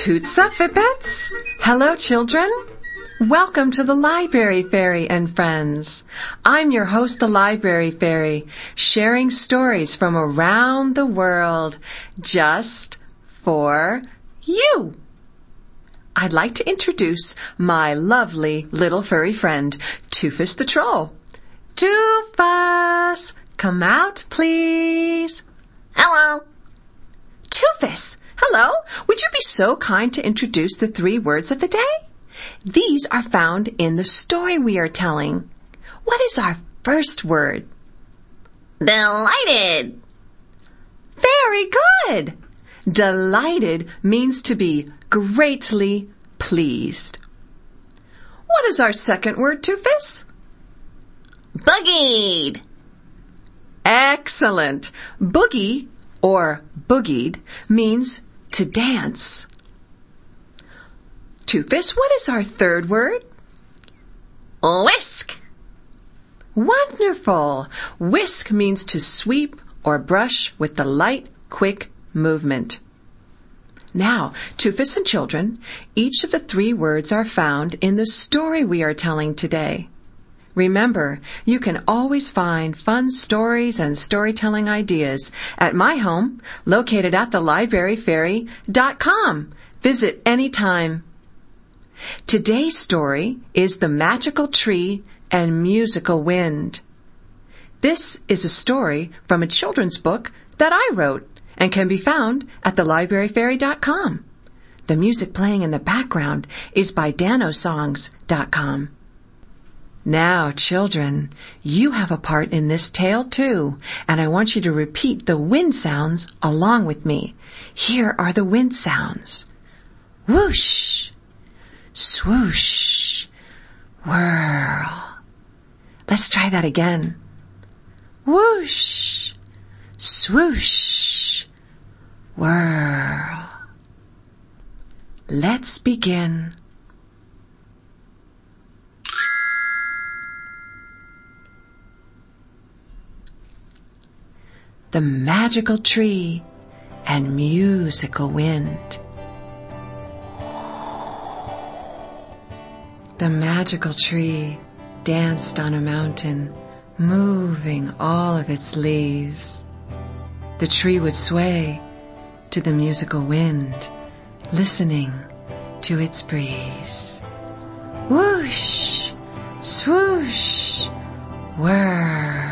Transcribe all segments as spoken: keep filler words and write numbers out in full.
Tootsa Fippets! Hello, children! Welcome to the Library Fairy and Friends. I'm your host, the Library Fairy, sharing stories from around the world just for you. I'd like to introduce my lovely little furry friend, Toofus the Troll. Toofus, come out, please. Hello. Toofus, hello. Would you be so kind to introduce the three words of the day? These are found in the story we are telling. What is our first word? Delighted. Very good. Delighted means to be greatly pleased. What is our second word, Toofus? Boogied. Excellent. Boogie or boogied means to dance. Toofus, what is our third word? Whisk. Wonderful. Whisk means to sweep or brush with the light, quick movement. Now, Toofus and children, each of the three words are found in the story we are telling today. Remember, you can always find fun stories and storytelling ideas at my home, located at the library fairy dot com. Visit anytime. Today's story is The Magical Tree and Musical Wind. This is a story from a children's book that I wrote and can be found at the library fairy dot com. The music playing in the background is by dano songs dot com. Now, children, you have a part in this tale too, and I want you to repeat the wind sounds along with me. Here are the wind sounds. Whoosh, swoosh, whirl. Let's try that again. Whoosh, swoosh, whirl. Let's begin. The Magical Tree and Musical Wind. The magical tree danced on a mountain, moving all of its leaves. The tree would sway to the musical wind, listening to its breeze. Whoosh, swoosh, whirl.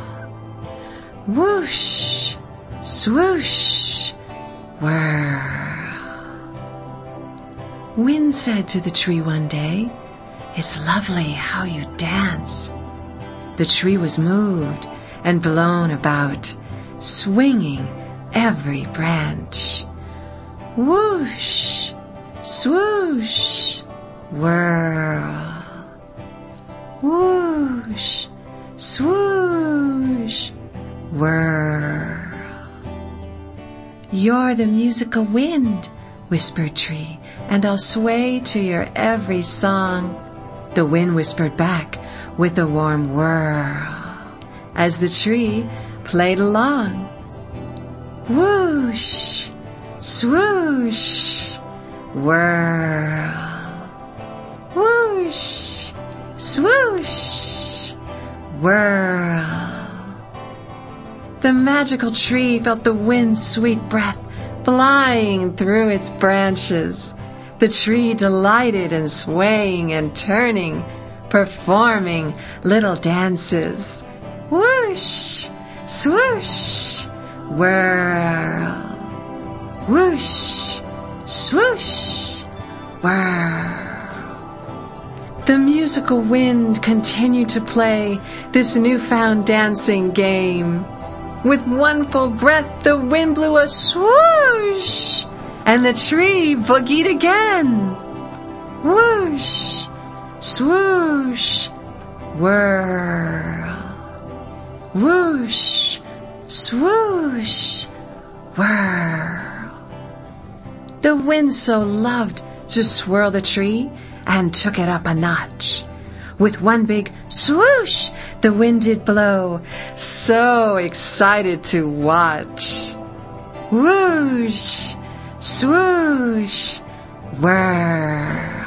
Whoosh, swoosh, whirl. Wind said to the tree one day, "It's lovely how you dance." The tree was moved and blown about, swinging every branch. Whoosh, swoosh, whirl. Whoosh, swoosh, whirl. "You're the musical wind," whispered Tree, "and I'll sway to your every song." The wind whispered back with a warm whirl as the tree played along. Whoosh, swoosh, whirl. Whoosh, swoosh, whirl. The magical tree felt the wind's sweet breath flying through its branches. The tree delighted in swaying and turning, performing little dances. Whoosh, swoosh, whirl. Whoosh, swoosh, whirl. The musical wind continued to play this newfound dancing game. With one full breath, the wind blew a swoosh, and the tree boogied again. Whoosh, swoosh, whirl. Whoosh, swoosh, whirl. The wind so loved to swirl the tree and took it up a notch. With one big swoosh, the wind did blow, so excited to watch. Whoosh, swoosh, whirl.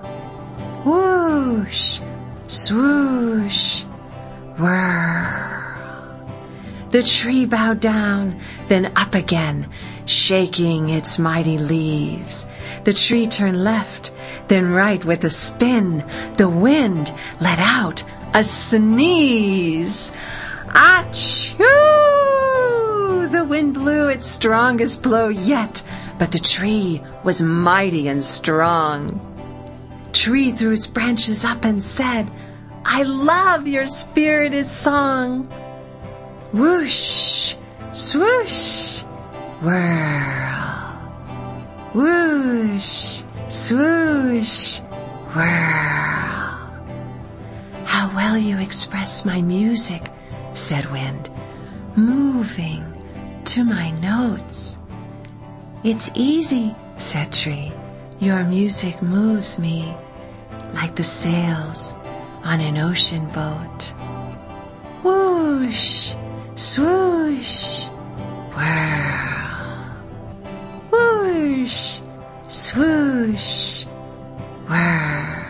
Whoosh, swoosh, whirl. The tree bowed down, then up again, shaking its mighty leaves. The tree turned left, then right with a spin. The wind let out a sneeze. Achoo! The wind blew its strongest blow yet, but the tree was mighty and strong. Tree threw its branches up and said, I love your spirited song. Whoosh, swoosh, whirl. Whoosh, swoosh, whirl. How well you express my music, said Wind, moving to my notes. It's easy, said Tree. Your music moves me like the sails on an ocean boat. Whoosh, swoosh, whirl. Whoosh, swoosh, whirl.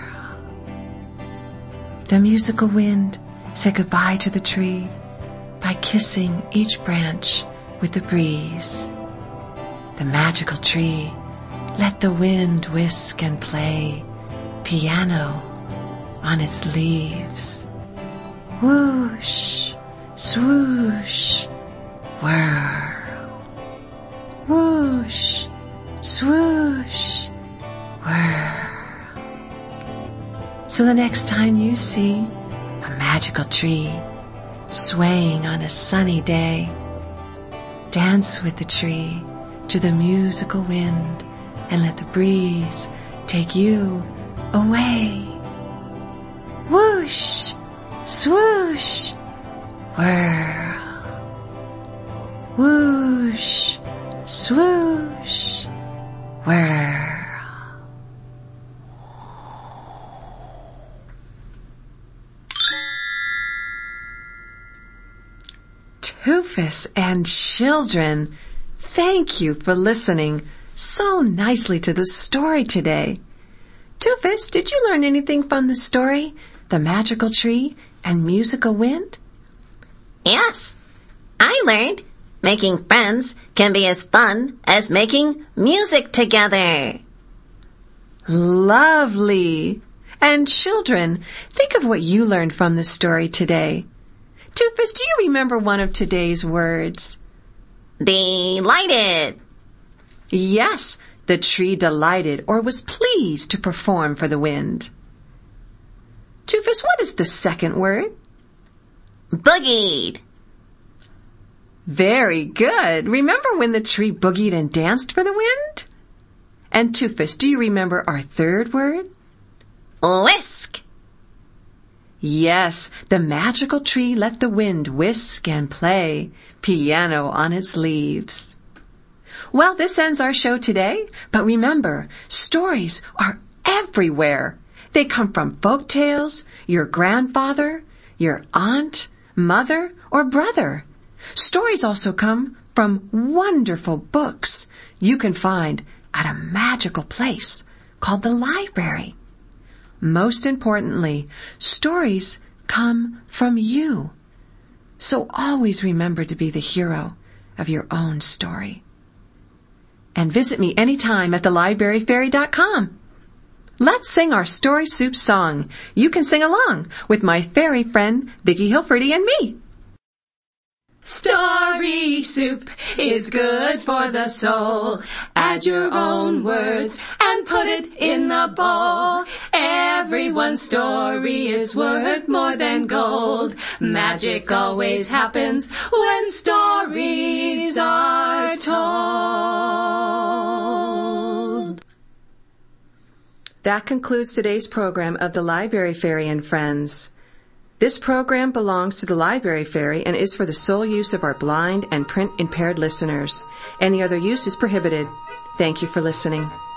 The musical wind said goodbye to the tree by kissing each branch with the breeze. The magical tree let the wind whisk and play piano on its leaves. Whoosh, swoosh, whirl. Whoosh, swoosh, whirl. So the next time you see a magical tree swaying on a sunny day, dance with the tree to the musical wind and let the breeze take you away. Whoosh, swoosh, whirl. Whoosh, swoosh, whirl. Toofus and children, thank you for listening so nicely to the story today. Toofus, did you learn anything from the story, The Magical Tree and Musical Wind? Yes, I learned making friends can be as fun as making music together. Lovely. And children, think of what you learned from the story today. Toofus, do you remember one of today's words? Delighted. Yes, the tree delighted or was pleased to perform for the wind. Toofus, what is the second word? Boogied. Very good. Remember when the tree boogied and danced for the wind? And Toofus, do you remember our third word? Whisk. Yes, the magical tree let the wind whisk and play piano on its leaves. Well, this ends our show today, but remember, stories are everywhere. They come from folk tales, your grandfather, your aunt, mother, or brother. Stories also come from wonderful books you can find at a magical place called the library. Most importantly, stories come from you. So always remember to be the hero of your own story. And visit me anytime at the library fairy dot com. Let's sing our Story Soup song. You can sing along with my fairy friend Vicky Hilferty and me. Story soup is good for the soul. Add your own words and put it in the bowl. Everyone's story is worth more than gold. Magic always happens when stories are told. That concludes today's program of the Library Fairy and Friends. This program belongs to the Library Fairy and is for the sole use of our blind and print-impaired listeners. Any other use is prohibited. Thank you for listening.